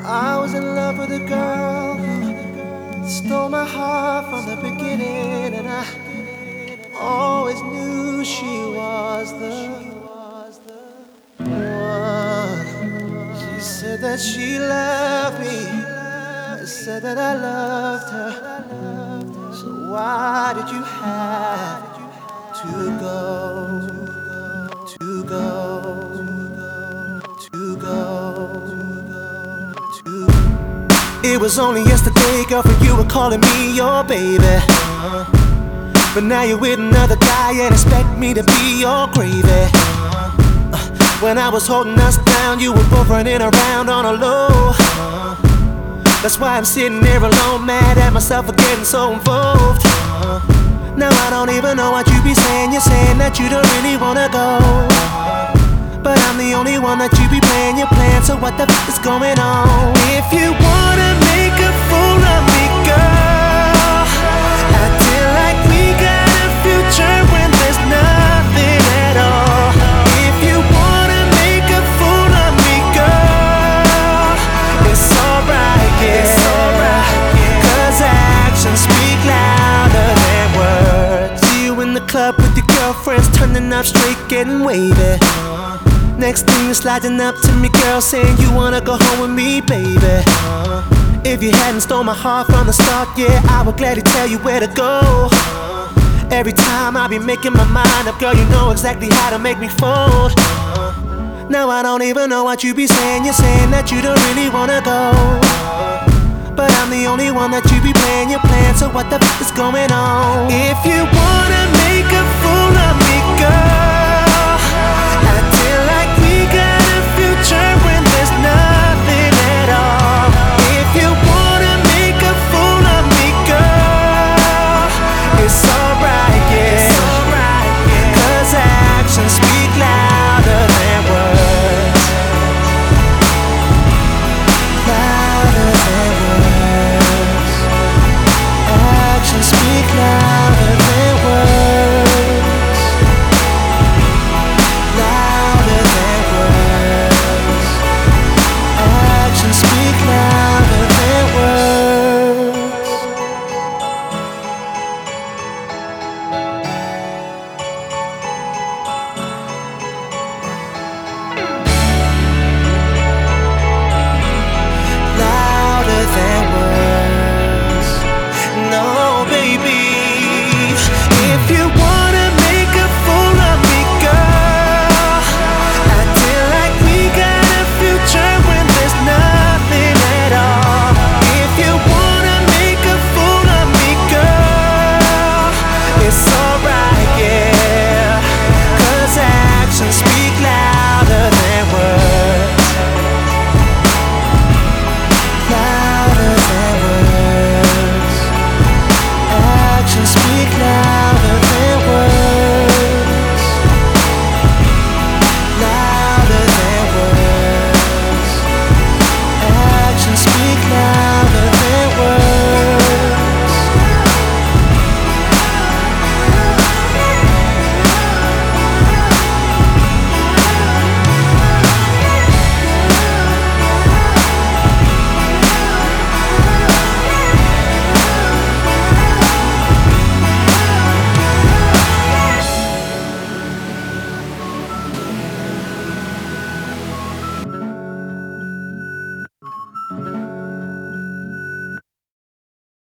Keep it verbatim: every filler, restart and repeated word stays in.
I was in love with a girl who stole my heart from the beginning, and I always knew she was the one. She said that she loved me, said that I loved her. So why did you have to go, to go, to go? It was only yesterday, girlfriend, you were calling me your baby, uh, but now you're with another guy and expect me to be your gravy. uh, When I was holding us down, you were both running around on a low. uh, That's why I'm sitting there alone, mad at myself for getting so involved. uh, Now I don't even know what you be saying. You're saying that you don't really wanna go, but I'm the only one that you be playing your plan. So what the f is going on? If you wanna make a fool of me, girl, acting like we got a future when there's nothing at all. If you wanna make a fool of me, girl, it's alright, yeah, it's alright, yeah. Cause actions speak louder than words. See you in the club with your girlfriends, turning up straight, getting wavy. Next thing you're sliding up to me, girl, saying you wanna go home with me, baby. uh, If you hadn't stole my heart from the start, yeah, I would gladly tell you where to go. uh, Every time I be making my mind up, girl, you know exactly how to make me fold. uh, Now I don't even know what you be saying. You're saying that you don't really wanna go, uh, but I'm the only one that you be playing your plan. So what the f is going on? If you wanna make a fool of me, girl,